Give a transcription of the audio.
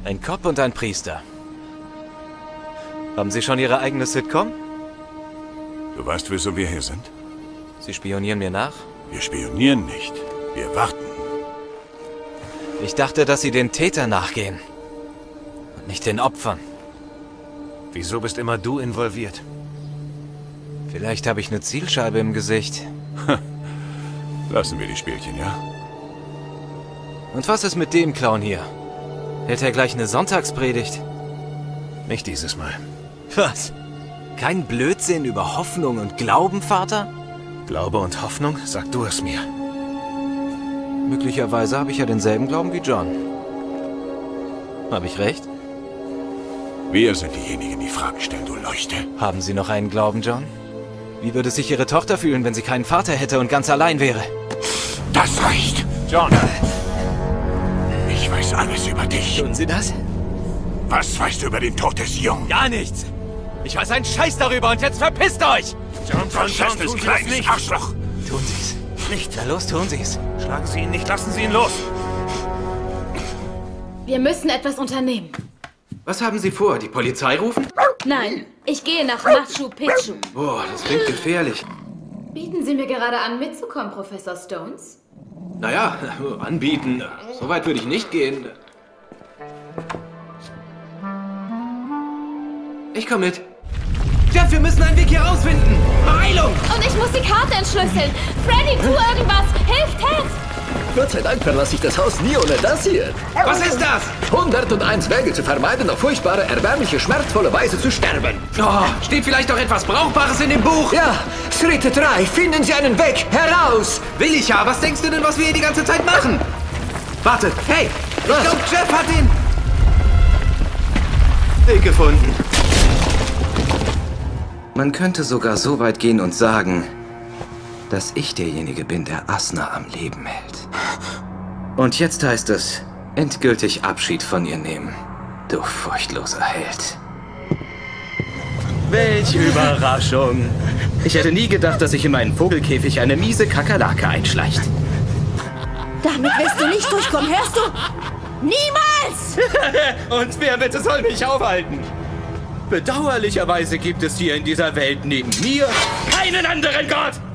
Ein Cop und ein Priester. Haben Sie schon Ihre eigene Sitcom? Du weißt, wieso wir hier sind? Sie spionieren mir nach? Wir spionieren nicht. Wir warten. Ich dachte, dass Sie den Tätern nachgehen. Und nicht den Opfern. Wieso bist immer du involviert? Vielleicht habe ich eine Zielscheibe im Gesicht. Lassen wir die Spielchen, ja? Und was ist mit dem Clown hier? Hält er gleich eine Sonntagspredigt? Nicht dieses Mal. Was? Kein Blödsinn über Hoffnung und Glauben, Vater? Glaube und Hoffnung? Sag du es mir. Möglicherweise habe ich ja denselben Glauben wie John. Habe ich recht? Wir sind diejenigen, die Fragen stellen, du Leuchte. Haben Sie noch einen Glauben, John? Wie würde sich Ihre Tochter fühlen, wenn sie keinen Vater hätte und ganz allein wäre? Das reicht! John! Ich weiß alles über dich. Tun Sie das? Was weißt du über den Tod des Jungen? Gar nichts! Ich weiß einen Scheiß darüber und jetzt verpisst euch! John, Verschisstes tun Sie das kleines nicht! Arschloch! Tun Sie's. Nicht! Na los, tun Sie's. Schlagen Sie ihn nicht, lassen Sie ihn los! Wir müssen etwas unternehmen. Was haben Sie vor? Die Polizei rufen? Nein, ich gehe nach Machu Picchu. Boah, das klingt gefährlich. Bieten Sie mir gerade an, mitzukommen, Professor Stones? Naja, anbieten. So weit würde ich nicht gehen. Ich komme mit. Jeff, wir müssen einen Weg hier rausfinden. Beeilung! Und ich muss die Karte entschlüsseln. Freddy, tu irgendwas. Hilf Ted! Gott sei Dank verlasse ich das Haus nie ohne das hier. Was ist das? 101 Wege zu vermeiden, auf furchtbare, erbärmliche, schmerzvolle Weise zu sterben. Oh, steht vielleicht doch etwas Brauchbares in dem Buch? Ja, Schritt 3. Finden Sie einen Weg heraus. Will ich ja. Was denkst du denn, was wir hier die ganze Zeit machen? Warte, hey! Ich Was? glaube, Jeff hat den Weg gefunden. Man könnte sogar so weit gehen und sagen, dass ich derjenige bin, der Asna am Leben hält. Und jetzt heißt es, endgültig Abschied von ihr nehmen. Du furchtloser Held. Welch Überraschung. Ich hätte nie gedacht, dass sich in meinen Vogelkäfig eine miese Kakerlake einschleicht. Damit wirst du nicht durchkommen, hörst du? Niemals! Und wer bitte soll mich aufhalten? Bedauerlicherweise gibt es hier in dieser Welt neben mir keinen anderen Gott!